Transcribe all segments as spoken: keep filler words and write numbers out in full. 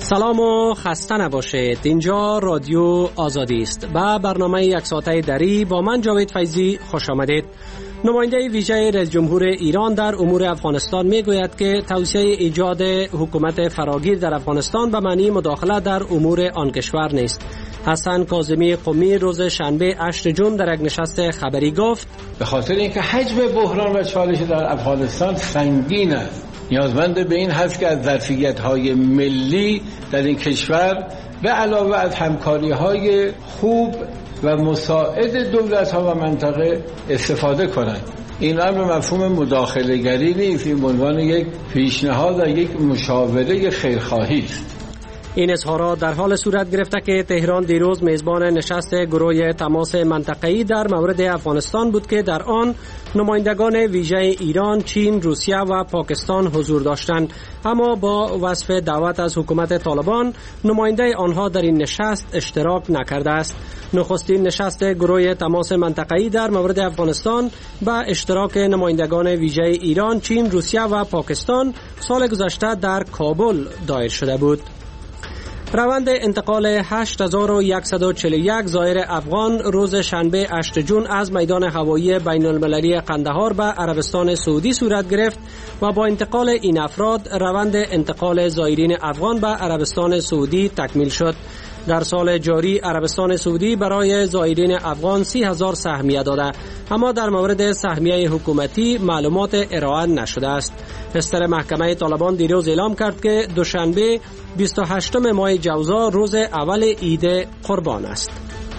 سلام و خسته نباشید. اینجا رادیو آزادی است. با برنامه یک ساعته دری با من جاوید فیضی خوش آمدید. نماینده ویژه رئیس جمهور ایران در امور افغانستان میگوید که توصیه ایجاد حکومت فراگیر در افغانستان به معنی مداخله در امور آن کشور نیست. حسن کاظمی قمی روز شنبه هشتم ژوئن در یک نشست خبری گفت به خاطر اینکه حجم بحران و چالش در افغانستان سنگین است، نیازمند به این هست که از ظرفیت‌های ملی در این کشور به علاوه از همکاری‌های خوب و مساعد دولت‌ها و منطقه استفاده کنند. این امر مفهوم مداخله گری نیست، این به عنوان یک پیشنهاد و یک مشاوره خیرخواهی است. این اظهارات در حال صورت گرفته که تهران دیروز میزبان نشست گروه تماس منطقه‌ای در مورد افغانستان بود که در آن نمایندگان ویژه ایران، چین، روسیه و پاکستان حضور داشتند، اما با وصف دعوت از حکومت طالبان نماینده آنها در این نشست اشتراک نکرده است. نخستین نشست گروه تماس منطقه‌ای در مورد افغانستان با اشتراک نمایندگان ویژه ایران، چین، روسیه و پاکستان سال گذشته در کابل دایر شده بود. روند انتقال هشت هزار و صد و چهل و یک زائر افغان روز شنبه هشتم ژوئن از میدان هوایی بین المللی قندهار به عربستان سعودی صورت گرفت و با انتقال این افراد روند انتقال زائرین افغان به عربستان سعودی تکمیل شد. در سال جاری عربستان سعودی برای زائرین افغان سی هزار سهمیه داده، اما در مورد سهمیه حکومتی معلومات ارائه نشده است. بستر محکمه طالبان دیروز اعلام کرد که دوشنبه بیست و هشتم ماه جوزا روز اول عید قربان است.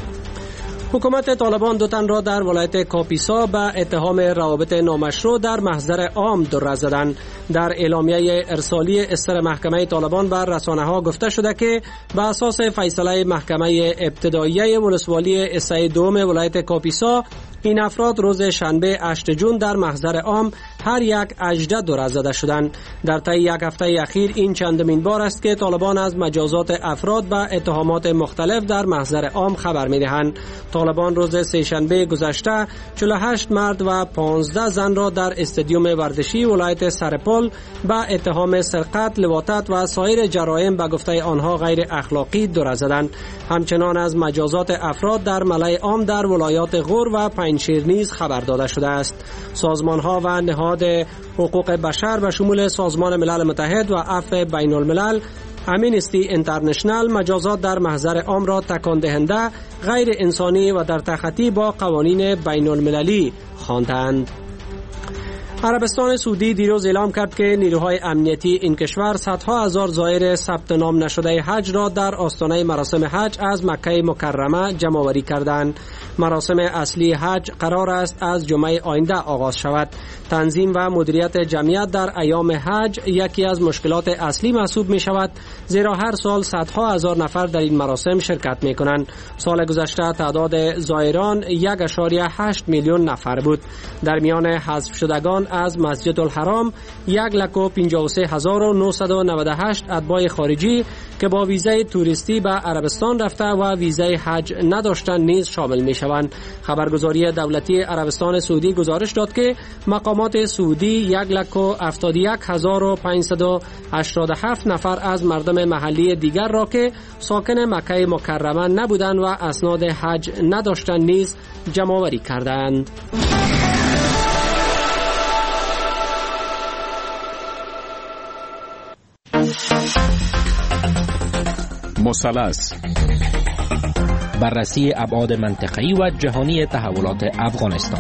حکومت طالبان دو تن را در ولایت کاپیسا به اتهام روابط نامشروع در محضر عام در زدند. در اعلامیه ارسالی استر محکمه طالبان بر رسانه‌ها گفته شده که به اساس فیصله محکمه ابتداییه ولسوالی اسای دوم ولایت کاپیسا این افراد روز شنبه هشتم ژوئن در محضر عام هر یک اجده در زده شدند. در طی یک هفته اخیر این چندمین بار است که طالبان از مجازات افراد به اتهامات مختلف در محضر عام خبر می‌دهند. طالبان روز سه‌شنبه گذشته چهل و هشت مرد و پانزده زن را در استادیوم ورزشی ولایت سرپل به اتهام سرقت، لواطت و سایر جرایم به گفته آنها غیر اخلاقی در زدند. همچنان از مجازات افراد در ملأ عام در ولایات غور و پنجشیر نیز خبر داده شده است. سازمان‌ها و نهاد حقوق بشر به شمول سازمان ملل متحد و عفو بین الملل، امنستی اینترنشنال مجازات در محضر عام را تکان دهنده، غیر انسانی و در تخطی با قوانین بین المللی خواندند. عربستان سعودی دیروز اعلام کرد که نیروهای امنیتی این کشور صدها هزار زائر ثبت نام نشده حج را در آستانه مراسم حج از مکه مکرمه جمع آوری کردند. مراسم اصلی حج قرار است از جمعه آینده آغاز شود. تنظیم و مدیریت جمعیت در ایام حج یکی از مشکلات اصلی محسوب می شود، زیرا هر سال صدها هزار نفر در این مراسم شرکت می کنند. سال گذشته تعداد زائران یک ممیز هشت میلیون نفر بود. در میان حذف شدگان از مسجد الحرام یک لک و پنجاه و سه هزار و نهصد و نود و هشت اتباع خارجی که با ویزای توریستی به عربستان رفته و ویزای حج نداشتند نیز شامل می شوند. خبرگزاری دولتی عربستان سعودی گزارش داد که مقامات سعودی یک لک و هفتاد و یک هزار و پانصد و هشتاد و هفت نفر از مردم محلی دیگر را که ساکن مکه مکرمه نبودند و اسناد حج نداشتند نیز جمع آوری کردند. مثلث بررسی ابعاد منطقه‌ای و جهانی تحولات افغانستان.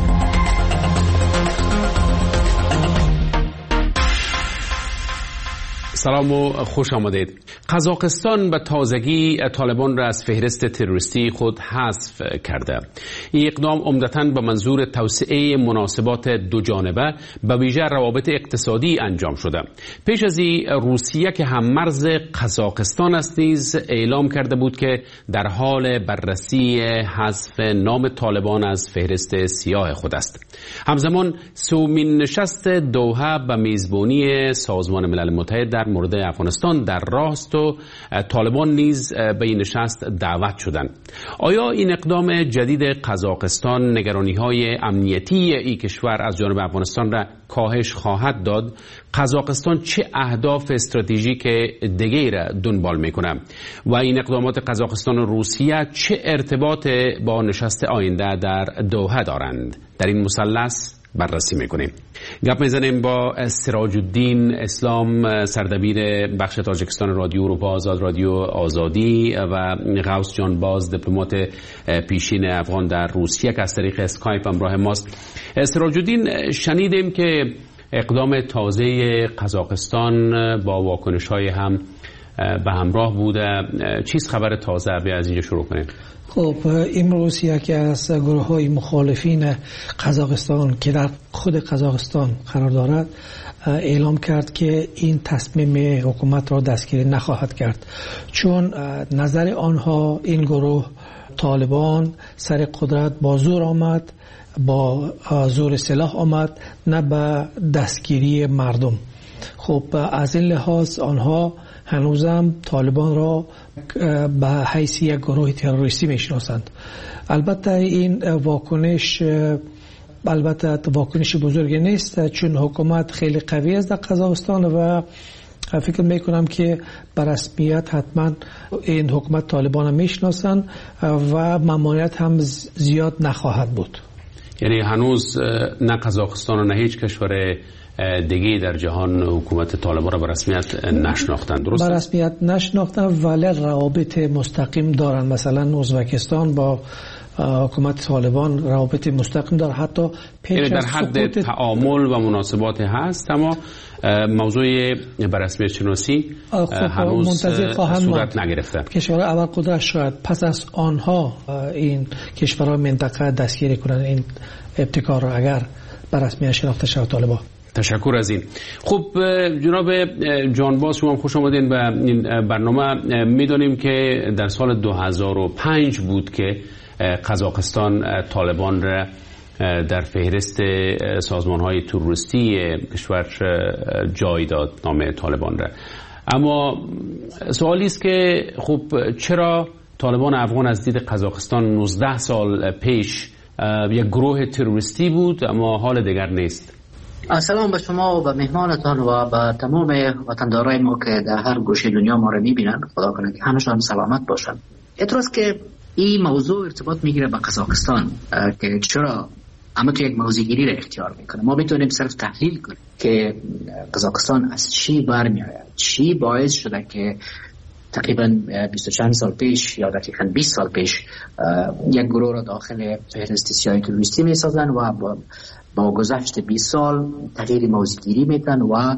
سلام و خوش آمدید. قزاقستان به تازگی طالبان را از فهرست تروریستی خود حذف کرده. این اقدام عمدتاً به منظور توسعه مناسبات دو جانبه به ویژه روابط اقتصادی انجام شده. پیش از این روسیه که هم مرز قزاقستان است نیز اعلام کرده بود که در حال بررسی حذف نام طالبان از فهرست سیاه خود است. همزمان سومین نشست دوحه به میزبانی سازمان ملل متحد در مورد افغانستان در راست و طالبان نیز به این نشست دعوت شدند. آیا این اقدام جدید قزاقستان نگرانی‌های امنیتی این کشور از جانب افغانستان را کاهش خواهد داد؟ قزاقستان چه اهداف استراتژیک دیگری را دنبال میکنه و این اقدامات قزاقستان و روسیه چه ارتباط با نشست آینده در دوحه دارند؟ در این مثلث بررسی میکنیم. گپ میزنیم با سراج الدین اسلام، سردبیر بخش تاجیکستان رادیو اروپا آزاد، رادیو آزادی، و غوث جانباز، دیپلمات پیشین افغان در روسیه که از طریق اسکایپ همراه ماست. سراج الدین، شنیدیم که اقدام تازه قزاقستان با واکنش‌های هم به همراه بوده. چیز خبر تازه؟ بیا از اینجا شروع کنیم. خب امروز یکی از گروه های مخالفین قزاقستان که در خود قزاقستان قرار دارد اعلام کرد که این تصمیم حکومت را دستگیری نخواهد کرد، چون نظر آنها این گروه طالبان سر قدرت با زور آمد، با زور سلاح آمد، نه به دستگیری مردم. خب از این لحاظ آنها هنوزم طالبان را به حیث یک گروه تروریستی میشناسند. البته این واکنش البته واکنش بزرگی نیست، چون حکومت خیلی قوی است در قزاقستان و فکر میکنم که به رسمیت حتما این حکومت طالبان میشناسند و ممانعت هم زیاد نخواهد بود. یعنی هنوز نه قزاقستان و نه هیچ کشور دیگه در جهان حکومت طالبان را به رسمیت نشناختن، درست؟ به رسمیت نشناختن ولی روابط مستقیم دارن. مثلا ازبکستان با حکومت طالبان روابط مستقیم داره، حتی یعنی در حد تعامل و مناسبات هست، اما موضوع به رسمیت شناسی هنوز صورت نگرفته. کشورهای اول قدرت شاید پس از آنها این کشورهای منطقه دستگیری کنند این ابتکار را اگر به رسمیت شناخته شود طالبان. تشکر از این. خب جناب جانباز، شما خوش آمدین به این برنامه. میدونیم که در سال دو هزار و پنج بود که قزاقستان طالبان را در فهرست سازمان‌های تروریستی کشور جای داد، نام طالبان را. اما سوالی است که خب چرا طالبان افغان از دید قزاقستان نوزده سال پیش یک گروه تروریستی بود اما حال دیگر نیست؟ سلام به شما و به مهمانتان و به تمام وطندارای ما که در هر گوشه دنیا ما رو میبینن. خدا کنه که همشان سلامت باشن. اعتراض که این موضوع ارتباط میگیره به قزاقستان که چرا اما تو یک موضوعگیری را اختیار میکنه. ما میتونیم صرف تحلیل کنیم که قزاقستان از چی برمیآید، چی باعث شده که تقریبا بیست و چند سال پیش یا دقیقاً بیست سال پیش یک گروه را داخل فهرست سیاسی تروریستی میسازن و با با گذشت بیست سال تغییر موضوعگیری میکنن و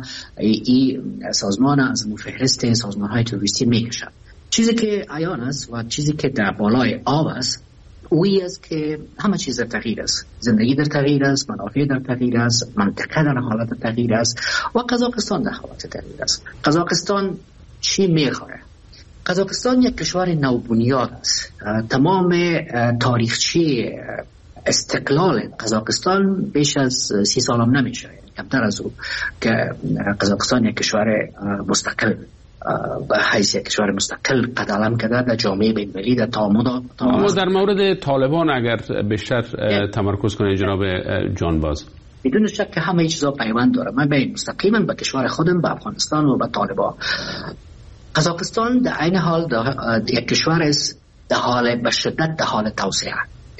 این سازمان از فهرست سازمان‌های تروریستی میکشن. چیزی که عیان است و چیزی که در بالای آب است اویی است که همه چیز در تغییر است. زندگی در تغییر است، منافع در تغییر است، منطقه در حالت تغییر است و قزاقستان در حالت تغییر است. قزاقستان چی میخواه؟ قزاقستان یک کشور نوبنیاد است. تمام تاریخچه استقلال قزاقستان بیش از سی سال هم نمیشه، کمتر از او، که قزاقستان یک کشور مستقل به حیث یک کشور مستقل قد علم کرده در جامعه بین‌المللی در تعامل. اما در مورد طالبان اگر بیشتر تمرکز کنید جناب جانباز. بدون شک که همه چیزا پیوند داره. من بین مستقیما به کشور خودم، به افغانستان و به طالبان. قزاقستان در عین حال یک کشور است در حال به شدت در حال توسعه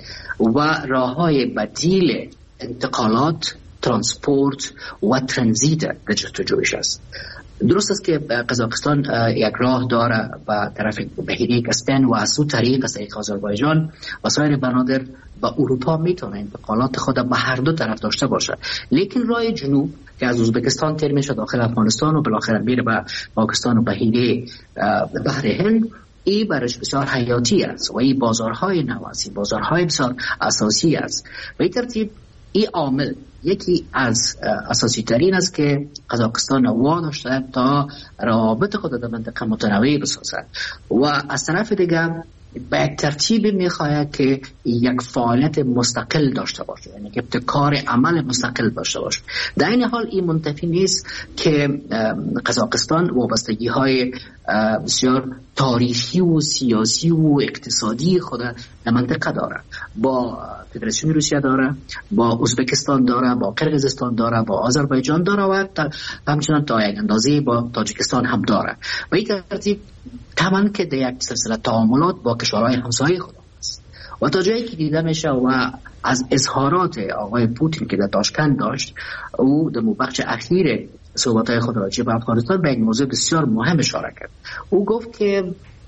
و راه‌های بدیل انتقالات، ترانسپورت و ترانزیت در جستجویش است. درست است که قزاقستان یک راه داره به طرف بحیره کاسپین و از اون طریق از طریق آذربایجان و سایر بنادر به اروپا میتونه انتقالات خود به هر دو طرف داشته باشه. لیکن راه جنوب که از ازبکستان تیر میشه داخل افغانستان و بالاخره میره به پاکستان و بحیره بحر هند، این برش بسیار حیاتی است و این بازارهای نواسی، بازارهای بسیار اساسی است. به این ترتیب این عامل یکی از اساسی ترین است که قزاقستان واداشته تا روابط خود در منطقه متنوع بسازد و از طرف دیگر به یک ترتیب میخواهد که یک فعالیت مستقل داشته باشه، یعنی که ابتکار عمل مستقل داشته باشه. در این حال این منتفی نیست که قزاقستان وابستگی های بسیار تاریخی و سیاسی و اقتصادی خود در منطقه داره. با فدراسیون روسیه داره، با ازبکستان داره، با قرقیزستان داره، با آذربایجان داره و همچنان تا یک اندازه با تاجیکستان هم داره. و این ترتیب طبعا که در یک سلسله تعاملات با کشورهای همسایه خود است و تا جایی که دیده میشه و از اظهارات آقای پوتین که در تاشکند داشت، او در بخش اخیر صحبت‌های خود راجع به افغانستان به یک موضوع بسیار مهم اشاره کرد. او گفت که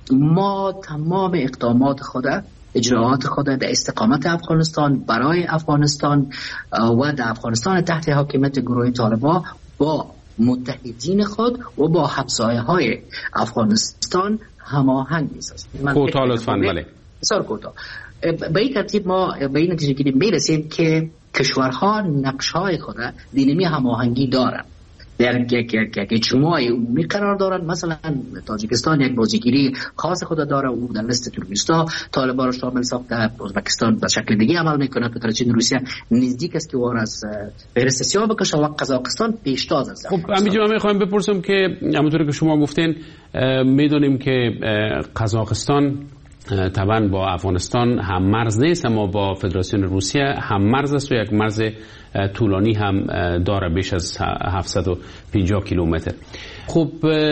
ما تمام اقدامات خود، اجراعات خود در استقامت افغانستان، برای افغانستان و در افغانستان تحت حاکمیت گروه طالبان با متحدین خود و با همسایه‌های افغانستان هماهنگ می‌سازیم. کوتاه لطفاً. بله بسیار کوتاه. به این ترتیب ما به این نتیجه گیری میرسیم که کشورها نقش‌های خود دینامی هماهنگی دارند، در یک اجماع عمومی قرار دارند. مثلا تاجیکستان یک بازیگیری خاص خود داره، او در لیست تروریستا طالبان را شامل ساخته. ازبکستان به شکل دیگه عمل میکنه. فدراسیون روسیه نزدیک است که وار از فهرست سیاه بکشه و قزاقستان پیشتاز است. خب همینجا من میخوام بپرسم که همونطوری که شما گفتین میدونیم که قزاقستان طبعا با افغانستان هم مرز نیست، اما با فدراسیون روسیه هم مرز است و یک مرز طولانی هم داره، بیش از هفتصد و پنجاه کیلومتر. خب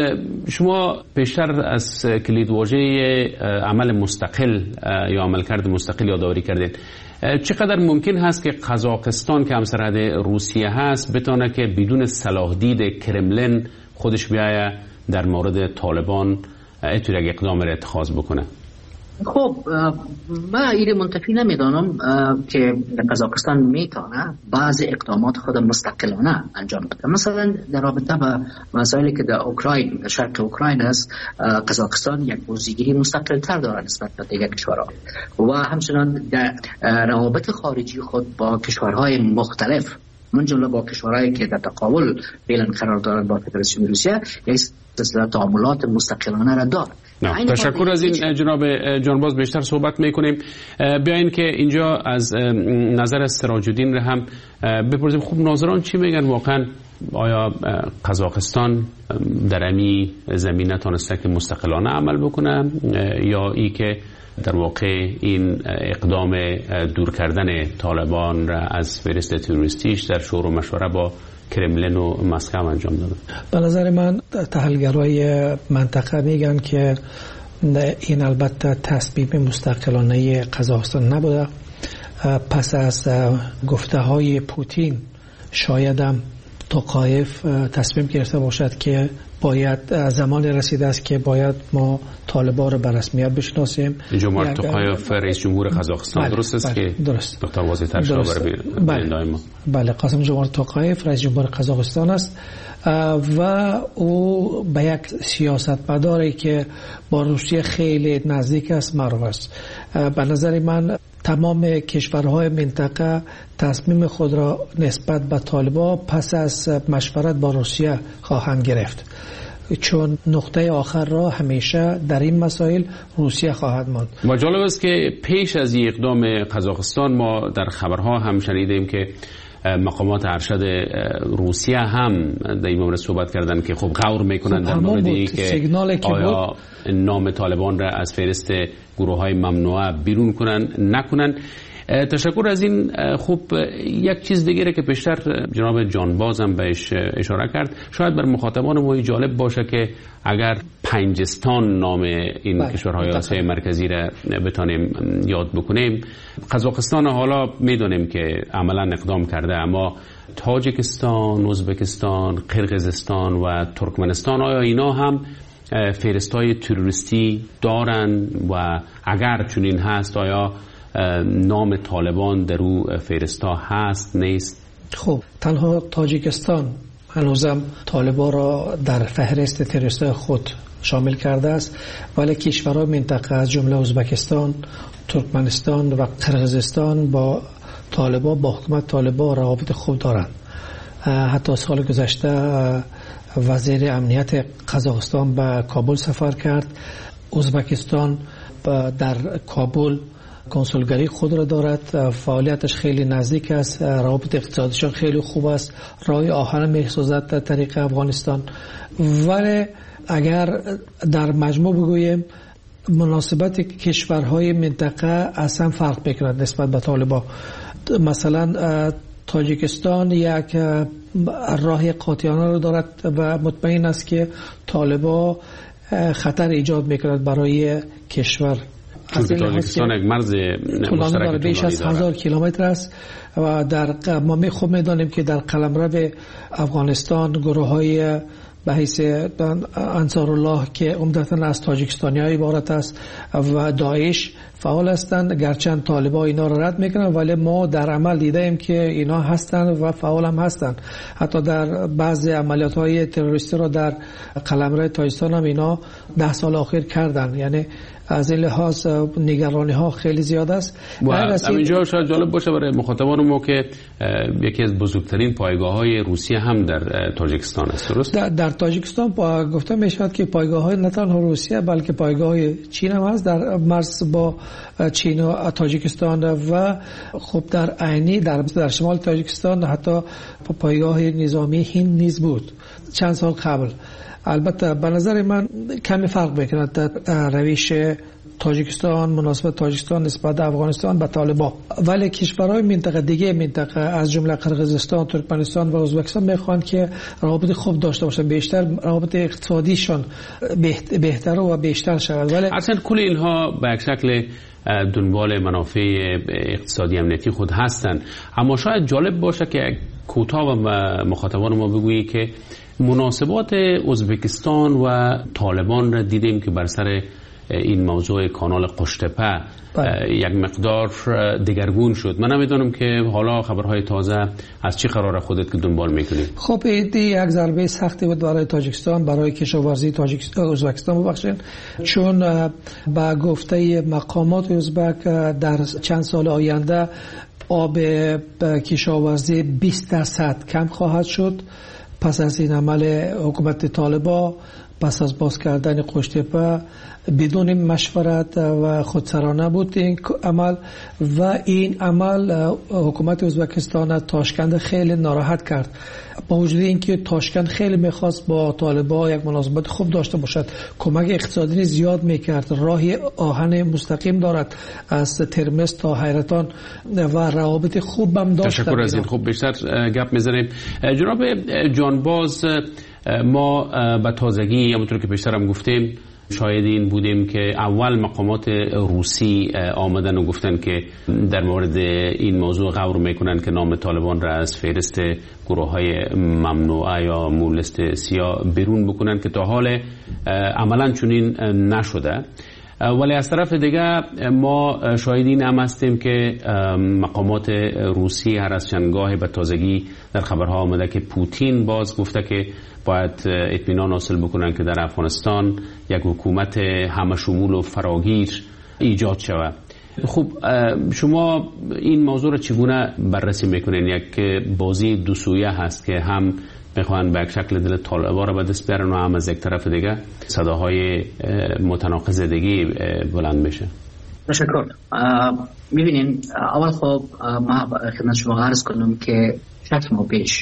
شما بیشتر از کلیدواژه عمل مستقل یا عملکرد مستقل یادآوری کردید. چقدر ممکن هست که قزاقستان که همسرحد روسیه هست بتونه که بدون صلاح دید کرملین خودش بیایه در مورد طالبان اینطور یک اقدام را اتخاذ بکنه؟ خب من این منتفی نمیدانم که قزاقستان میتونه بعض اقدامات خود مستقلانه انجام بده. مثلا در رابطه با مسائلی که در اوکراین، در شرق اوکراین است، قزاقستان یک بازیگیری مستقل تر داره نسبت به دیگر کشورها و همچنان در روابط خارجی خود با کشورهای مختلف، من جمله با کشورهایی که در تقابل فعلا قرار دارند با فدراسیون روسیه، یک سلسله تعاملات مستقلانه را دارد. تشکر از این جناب جانباز. بیشتر صحبت میکنیم. بیاین که اینجا از نظر سراج الدین را هم بپرسیم. خب ناظران چی میگن واقعا؟ آیا قزاقستان در امی زمینه تانسته که مستقلانه عمل بکنه یا ای که در واقع این اقدام دور کردن طالبان را از فهرست تروریستیش در شور و مشوره با کرملین و مسکو انجام داده؟ به نظر من تحلیلگرای منطقه میگن که این البته تصمیم مستقلانه قزاقستان نبوده. پس از گفته های پوتین شاید هم توقایف تصمیم گرفته باشد که باید زمان رسیده است که باید ما طالبان را به رسمیت بشناسیم. جمهوری توقایف رئیس جمهور قزاقستان. بله، درست است که درست. دکتر واضح تر شده برای بله. ما. بله، قاسم جمهوری توقایف رئیس جمهور قزاقستان است و او به یک سیاستمداری که با روسیه خیلی نزدیک است معروف است. به نظر من تمام کشورهای منطقه تصمیم خود را نسبت به طالبان پس از مشورت با روسیه خواهند گرفت، چون نقطه آخر را همیشه در این مسائل روسیه خواهد ماند. و جالب است که پیش از این اقدام قزاقستان ما در خبرها هم شنیدیم که مقامات ارشد روسیه هم در این مورد صحبت کردن که خب غور میکنن در مورد این که آیا نام طالبان را از فهرست گروه های ممنوعه بیرون کنن نکنن. تشکر از این. خوب یک چیز دیگه که پیشتر جناب جانباز هم بهش اشاره کرد، شاید بر مخاطبان ما جالب باشه که اگر پنجستان نام این کشورهای آسیای مرکزی را بتانیم یاد بکنیم، قزاقستان حالا میدونیم که عملا اقدام کرده، اما تاجیکستان، ازبکستان، قرقیزستان و ترکمنستان آیا اینا هم فهرست‌های تروریستی دارن و اگر چنین هست آیا نام طالبان در او فهرستا هست نیست؟ خب تنها تاجیکستان هنوزم طالبان را در فهرست تروریستا خود شامل کرده است، ولی کشورهای منطقه از جمله ازبکستان، ترکمنستان و قرقیزستان با طالبان با حکومت طالبان روابط خوب دارند. حتی سال گذشته وزیر امنیت قزاقستان به کابل سفر کرد. ازبکستان در کابل کنسولگری خود را دارد، فعالیتش خیلی نزدیک است، روابط اقتصادیشان خیلی خوب است، راه آهن می‌سازد در طریق افغانستان. ولی اگر در مجموع بگوییم مناسبت کشورهای منطقه اصلا فرق می‌کند نسبت به طالبان. مثلا تاجیکستان یک راه قاطعانه رو دارد و مطمئن است که طالبان خطر ایجاد می‌کند برای کشور. تاجیکستان یک مرز مشترک بیش از هزار کیلومتر است و در ما می خوب می‌دانیم که در قلمرو افغانستان گروه‌های به حیث انصار الله که عمدتاً از تاجیکستانی‌ها عبارت است و داعش فعال هستند، گرچند طالبان اینا را رد میکنن ولی ما در عمل دیدیم که اینا هستند و فعال هم هستند. حتی در بعضی عملیات‌های تروریستی را در قلمرو تاجیکستان هم اینا ده سال اخیر کردن. یعنی از این لحاظ نگرانی ها خیلی زیاد است. و همینجا شاید جالب باشه برای مخاطبان ما که یکی از بزرگترین پایگاه های روسیه هم در تاجیکستان است، درست؟ در, در تاجیکستان گفته می شود که پایگاه های نه تنها روسیه بلکه پایگاه های چین هم هست در مرز با چین و تاجیکستان و خب در عینی در, در شمال تاجیکستان حتی پایگاه نظامی هند نیز بود چند سال قبل. البته به نظر من کمی فرق میکند در روش تاجیکستان، مناسبت تاجیکستان نسبت افغانستان به طالبان، ولی کشورهای منطقه دیگه منطقه از جمله قرقیزستان، ترکمنستان و ازبکستان میخوان که روابط خوب داشته باشن، بیشتر روابط اقتصادیشان بهتر و بیشتر شود. ولی اصلا کل اینها به یک شکل دنبال منافع اقتصادی امنیتی خود هستند. اما شاید جالب باشه که کوتاه و مخاطبان ما بگویی که مناسبات ازبکستان و طالبان را دیدیم که بر سر این موضوع کانال قشتپه یک مقدار دگرگون شد. من نمیدونم که حالا خبرهای تازه از چی قرار خودت که دنبال میکنی؟ خب این یک ضربه سختی بود برای تاجیکستان، برای کشاورزی تاجیکستان ازبکستان ببخشید، چون با گفته مقامات ازبک در چند سال آینده آب کشاورزی بیست درصد کم خواهد شد پس از این عمل حکومت طالبان، پس از باز کردن قشتپه بدون مشورت و خودسرانه بود این عمل و این عمل حکومت ازبکستان تاشکند خیلی ناراحت کرد. با وجود اینکه تاشکند خیلی میخواست با طالبان یک مناسبت خوب داشته باشد، کمک اقتصادی زیاد میکرد، راهی آهن مستقیم دارد از ترمز تا حیرتان و روابط خوب هم داشت. تشکر از این. خوب بیشتر گپ میزنیم. جناب جانباز، ما به تازگی همونطور که بیشتر هم گفتیم شاید این بودیم که اول مقامات روسی آمدن و گفتن که در مورد این موضوع غور میکنن که نام طالبان را از فهرست گروه های ممنوعه یا مولست سیاه بیرون بکنن که تا حال عملا چنین نشده. ولی از طرف دیگه ما شاهدین هم هستیم که مقامات روسی هر از چندگاهی به تازگی در خبرها آمده که پوتین باز گفته که باید اطمینان حاصل بکنن که در افغانستان یک حکومت همه شمول و فراگیر ایجاد شود. خب شما این موضوع را چگونه بررسی میکنین؟ یک بازی دو سویه هست که هم میخوان به یک شکل دل طالبان را به دست بیارن و هم از یک طرف دیگه صداهای متناقض دیگه بلند میشه. تشکر. میبینین اول خب ما خدمت شما عرض کنم که شک ما پیش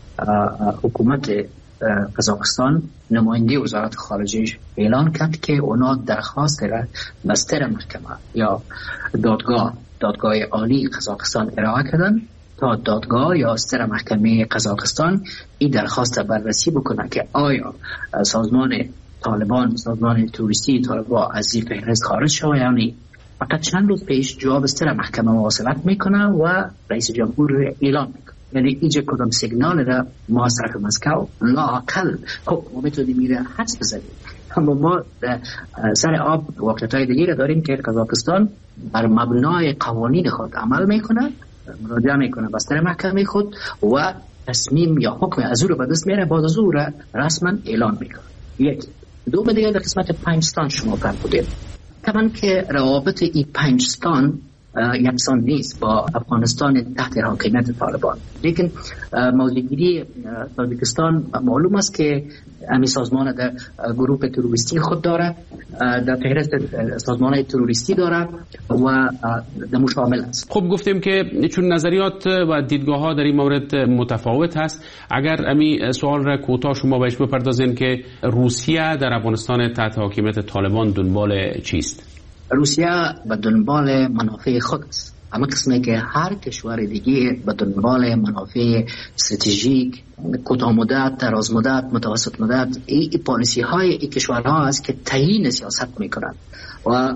حکومت قزاقستان نماینده وزارت خارجه اعلان کرد که اونا درخواست را به ستر محکمه یا دادگاه دادگاه عالی قزاقستان ارائه کردن تا دادگاه یا ستر محکمه قزاقستان این درخواست بررسی بکنه که آیا سازمان طالبان، سازمان توریستی طالبان از این فهرست خارج شده یا نه. فقط چند روز پیش جواب ستر محکمه مواصلت میکنه و رئیس جمهور اعلان میکنه. یعنی اینجا کدام سیگنال را ما از طرف مسکو لااقل خب ما میتونیم میره حدس بزنیم، اما ما سر آب واقعیت‌های دیگه داریم که قزاقستان بر مبنای قوانین خود عمل میکنه، مراجعه میکنه به ستر محکمه خود و تصمیم یا حکم از او رو به دست میاره، بعد از او را رسما اعلان میکنه. یک دو دیگه در قسمت پنجستان شما فرمودید، طبعا که روابط این پنجستان یکسان نیست با افغانستان تحت حاکمیت طالبان. لیکن موضوعگیری تاجیکستان معلوم است که امی سازمان در گروه تروریستی خود دارد، در فهرست سازمان تروریستی دارد و در مشامل است. خب گفتیم که چون نظریات و دیدگاه ها در این مورد متفاوت هست، اگر امی سوال را کوتاه شما بهش بپردازین که روسیه در افغانستان تحت حاکمیت طالبان دنبال چیست؟ روسیه به دنبال منافع خود است، اما قسمی که هر کشور دیگه به دنبال منافع استراتژیک کوتاه مدت، دراز مدت، متوسط مدت، این پالیسی های این کشورها است که تعیین سیاست میکنند و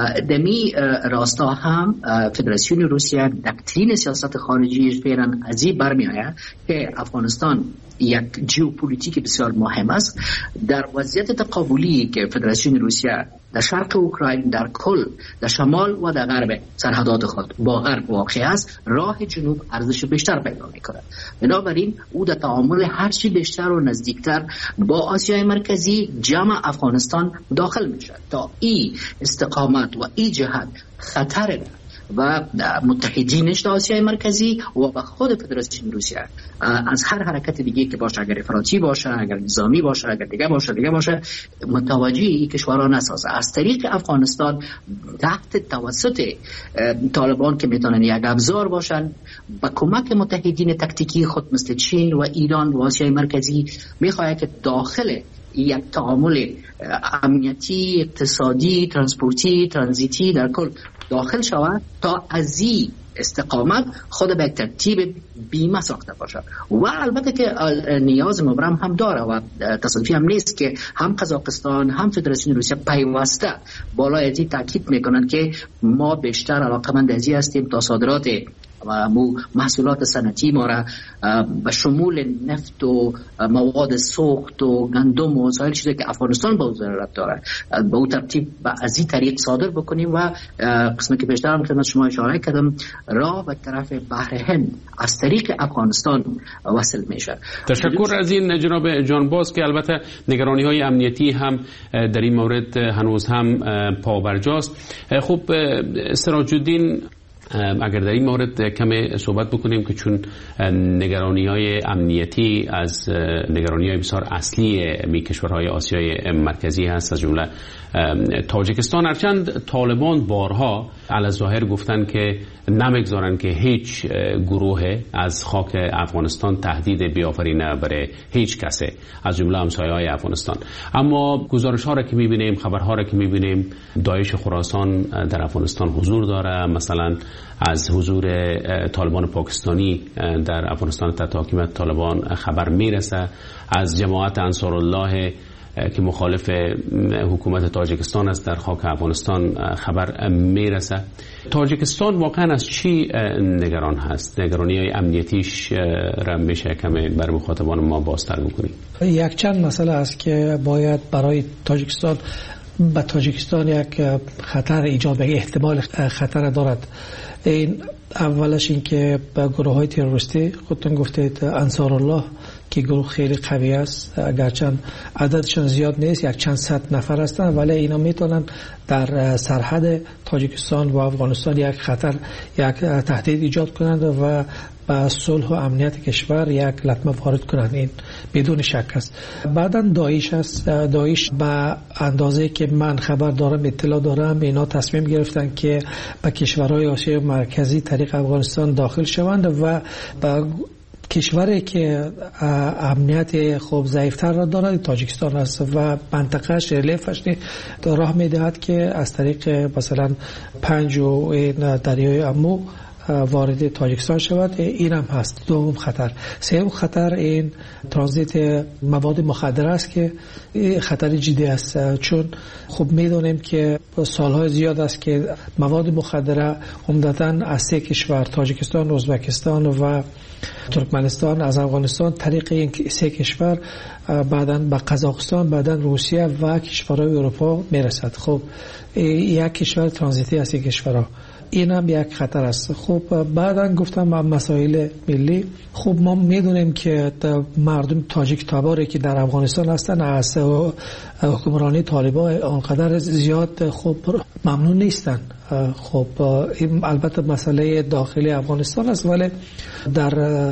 دمی راستا هم فدراسیون روسیه دکترین سیاست خارجی فعلا از این برمی آید که افغانستان یک ژئوپلیتیک بسیار مهم است. در وضعیت تقابلی که فدراسیون روسیه در شرق اوکراین، در کل در شمال و در غرب سرحدات خود با غرب واقع است، راه جنوب ارزش بیشتر پیدا می‌کند. بنابراین او در تعامل هر چی بیشتر و نزدیکتر با آسیای مرکزی جمع افغانستان داخل می‌شود تا این استقامت و این جهت خطر و متحدینش در آسیای مرکزی و به خود فدراسیون روسیه از هر حرکت دیگه که باشه، اگر افراطی باشه، اگر نظامی باشه، اگر دیگه باشه دیگه باشه متوجه این کشورها نسازه. از طریق افغانستان تحت توسط طالبان که میتونن یک ابزار باشن، با کمک متحدین تکتیکی خود مثل چین و ایران و آسیای مرکزی میخواد که داخل یک تعامل امنیتی، اقتصادی، ترانسپورتی، ترانزیتی در کل داخل شود تا از این استقامت خود به ترتیب بیمه ساخته باشد. و البته که نیاز مبرم هم داره و تصادفی هم نیست که هم قزاقستان هم فدراسیون روسیه پیوسته بالای ازی تاکید میکنند که ما بیشتر علاقمند ازی هستیم تا صادرات و محصولات صنعتی ما را به شمول نفت و مواد سوخت و گندم و سایر چیزی که افغانستان با ضرورت داره به اون ترتیب از این طریق صادر بکنیم و قسمی که بیشتر هم خدمت شما اشاره کردم راه به طرف بحر هند از طریق افغانستان وصل میشه. تشکر از این جناب جانباز که البته نگرانی های امنیتی هم در این مورد هنوز هم پابرجاست. خب سراج الدین، اگر در این مورد کمی صحبت بکنیم که چون نگرانی های امنیتی از نگرانی های بسیار اصلی می کشورهای آسیای مرکزی هست، از جمله تاجیکستان، هرچند طالبان بارها علی‌الظاهر گفتن که نمیگذارن که هیچ گروه از خاک افغانستان تهدید بیافرینه برای هیچ کسی از جمله همسایه‌های افغانستان. اما گزارش ها را که میبینیم، خبرها را که میبینیم، داعش خراسان در افغانستان حضور داره، مثلا از حضور طالبان پاکستانی در افغانستان تحت حاکمیت طالبان خبر میرسه، از جماعت انصارالله که مخالف حکومت تاجیکستان است در خاک افغانستان خبر میرسه. تاجیکستان واقعا از چی نگران هست؟ نگرانی های امنیتیش را میشه کمی بر مخاطبان ما بازتر بکنیم؟ یک چند مسئله است که باید برای تاجیکستان به تاجیکستان یک خطر ایجاد به احتمال خطر دارد. این اولش این که به گروه های تروریستی خودتون گفتید انصارالله که گروه خیلی قوی است، اگرچند عددشان زیاد نیست، یک چند صد نفر هستند، ولی اینا میتونن در سرحد تاجیکستان و افغانستان یک خطر، یک تهدید ایجاد کنند و به صلح و امنیت کشور یک لطمه وارد کنند. این بدون شک است. بعداً داعش است. داعش به اندازه که من خبر دارم، اطلاع دارم، اینا تصمیم گرفتن که به کشورهای آسیای مرکزی طریق افغانستان داخل شوند و به کشوری که امنیت خوب ضعیفتر را دارد تاجیکستان است و منطقه ریلیفش راه میدهد که از طریق مثلا پنج و دریای امو وارد تاجیکستان شود. این هم هست دوم خطر. سوم خطر این ترانزیت مواد مخدر است که خطر جدی است، چون خب میدونیم که سالهای زیاد است که مواد مخدر عمدتاً از سه کشور تاجیکستان، ازبکستان و ترکمنستان از افغانستان طریق این سه کشور بعداً به قزاقستان، بعداً روسیه و کشورهای اروپا میرسد. خب یک کشور ترانزیتی از این کشورها این هم یک خطر است. خب بعدا گفتم مسائل ملی، خب ما میدونیم که مردم تاجیک تباری که در افغانستان هستن از حکمرانی طالبان آنقدر زیاد خب ممنون نیستن. خب این البته مسئله داخلی افغانستان است، ولی در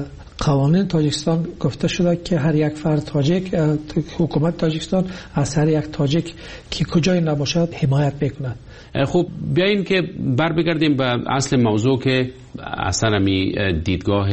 قوانین تاجیکستان گفته شده که هر یک فرد تاجیک، حکومت تاجیکستان از هر یک تاجیک که کجای نباشد حمایت میکند. خب بیاین که بر بگردیم به اصل موضوع که اصلا می دیدگاه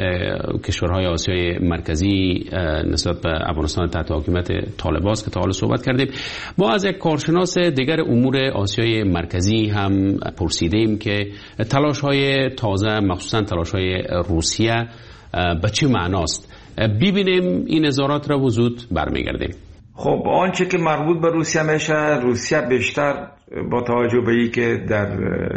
کشورهای آسیای مرکزی نسبت به افغانستان تحت حکومت طالبان است که تا حالا صحبت کردیم. ما از یک کارشناس دیگر امور آسیای مرکزی هم پرسیدیم که تلاش های تازه، مخصوصا تلاش های روسیه به چه معناست. ببینیم این نظارات را وجود برمیگردیم. خب آنچه که مربوط به روسیه میشه، روسیه بیشتر با توجه به این که در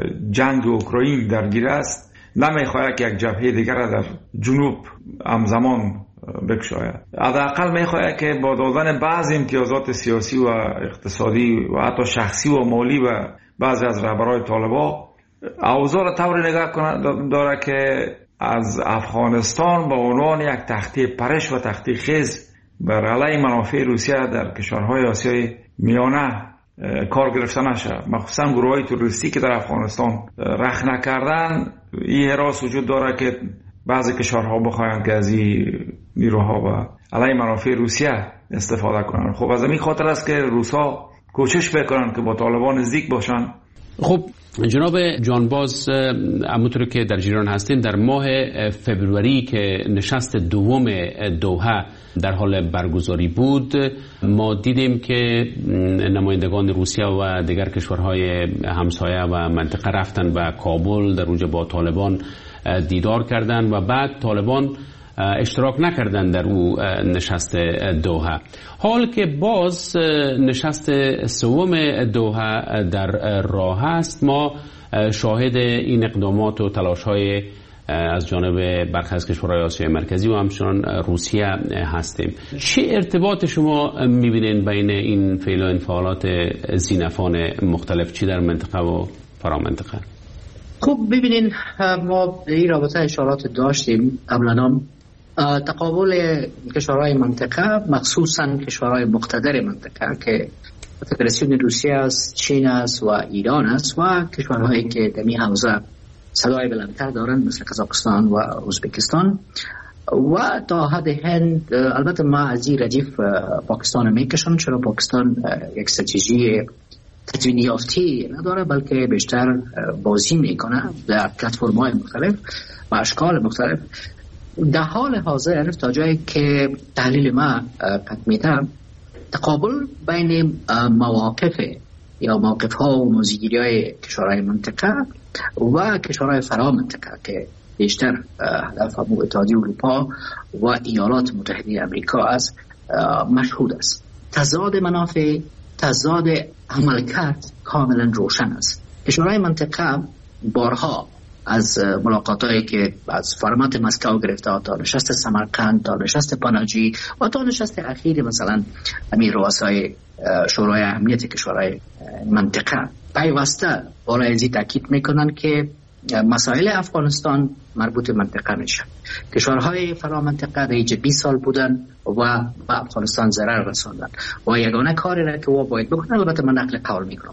جنگ اوکراین درگیر است نمیخواهد که یک جبهه دیگر در جنوب همزمان بکشاید. حداقل میخواهد که با دادن بعض امتیازات سیاسی و اقتصادی و حتی شخصی و مالی و بعضی از رهبران طالبان اوضاع را طوری نگاه کنه داره که از افغانستان به عنوان یک تخته پرش و تخته خیز بر علیه منافع روسیه در کشورهای آسیای میانه کار گرفته نشه. مخصوصا گروه‌های تروریستی که در افغانستان رخ نکردن، این حراس وجود داره که بعضی کشورها بخواهند که از این نیروها و علیه منافع روسیه استفاده کنند. خب از این خاطر است که روسا کوشش بکنن که با طالبان نزدیک باشن. خب جناب جانباز، همونطور که در جریان هستین، در ماه فبروری که نشست دوم دوحه در حال برگزاری بود، ما دیدیم که نمایندگان روسیه و دیگر کشورهای همسایه و منطقه رفتن به کابل، در اونجا با طالبان دیدار کردند و بعد طالبان اشتراک نکردن در او نشست دوحه. حال که باز نشست سوم دوحه در راه است، ما شاهد این اقدامات و تلاش‌های از جانب برخی از کشورهای آسیای مرکزی و همچنان روسیه هستیم. چه ارتباط شما می‌بینید بین این فعل و انفعالات زینفان مختلف، چی در منطقه و فرامنطقه؟ خب ببینین، ما این رابطه اشارات داشتیم قبلا. تقابل کشورهای منطقه، مخصوصا کشورهای مقتدر منطقه که فدراسیون روسیه است، چین است و ایران است و کشورهایی که در این حوزه صدای بلندتر دارند مثل قزاقستان و ازبکستان و تا حد هند. البته ما از این ردیف پاکستان میکشم، چرا پاکستان یک استراتژی تدوین یافتی نداره بلکه بیشتر بازی میکنه در پلتفرم‌های مختلف و اشکال مختلف. در حال حاضر تا جایی که تحلیل ما قد میده، تقابل بین مواقف یا موقف ها و موضوعگیری های کشورهای منطقه و کشورهای فرا منطقه که بیشتر هدف همون اتحادیه اروپا و ایالات متحده امریکا است مشهود است. تضاد منافع، تضاد عملکرد کاملا روشن است. کشورهای منطقه بارها از ملاقاتایی که از فرمت مسکو گرفته تا نشست سمرقند تا نشست پاناجی و تا نشست اخیر مثلا امیر رؤسای شورای امنیت کشورهای منطقه پیوسته بالای ازی تاکید میکنن که مسائل افغانستان مربوط منطقه میشه. کشورهای فرامنطقه در بیست سال بودن و به افغانستان ضرر رساندن و یگانه کاری را که وا باید بکنن، البته من نقل قول میکنم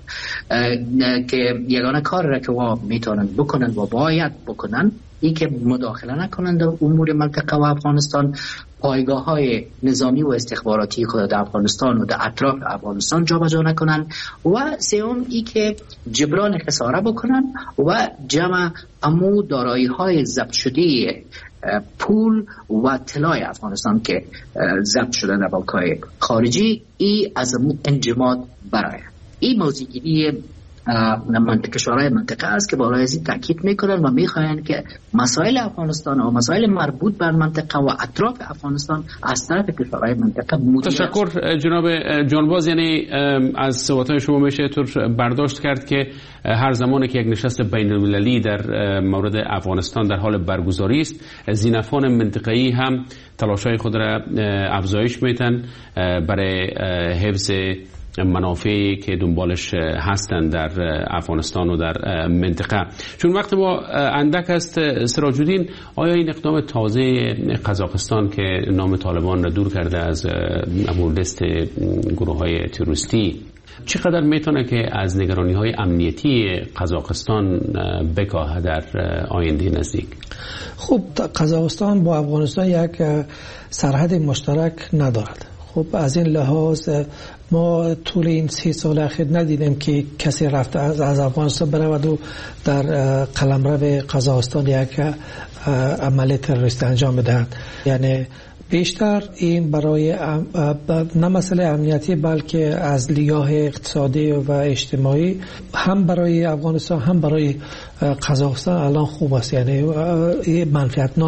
که یگانه کاری را که وا میتونن بکنن و باید بکنن این که مداخله نکنند در امور منطقه و افغانستان، پایگاه های نظامی و استخباراتی خود در افغانستان و در اطراف افغانستان جابجا نکنند و سوم ای که جبران خساره بکنن و جمع امو دارایی های ضبط شده پول و طلای افغانستان که ضبط شده در بانک‌های خارجی ای از امو انجماد برای این موضوعگیری منطقه کشورهای منطقه است که بالای ازی تاکید میکنن و میخواین که مسائل افغانستان و مسائل مربوط بر منطقه و اطراف افغانستان از طرف کشورهای منطقه مدیریت. تشکر جناب جانباز. یعنی از صحبت‌های شما میشه طور برداشت کرد که هر زمانی که یک نشست بین‌المللی در مورد افغانستان در حال برگزاری است، زینفان منطقه‌ای هم تلاش‌های خود را افزایش میتن برای حفظ منافعی که دنبالش هستند در افغانستان و در منطقه. چون وقت ما اندک است، سراج الدین، آیا این اقدام تازه قزاقستان که نام طالبان را دور کرده از لیست گروه‌های تروریستی چقدر میتونه که از نگرانی‌های امنیتی قزاقستان بکاهه در آینده نزدیک؟ خب قزاقستان با افغانستان یک سرحد مشترک ندارد. خب از این لحاظ ما طول این سی سال اخیر ندیدیم که کسی رفته از افغانستان برود و در قلمرو قزاقستان یک عمل تروریستی انجام بدهد. یعنی بیشتر این برای نه مسئله امنیتی بلکه از لحاظ اقتصادی و اجتماعی هم برای افغانستان هم برای قزاقستان الان خوب است. یعنی منفعت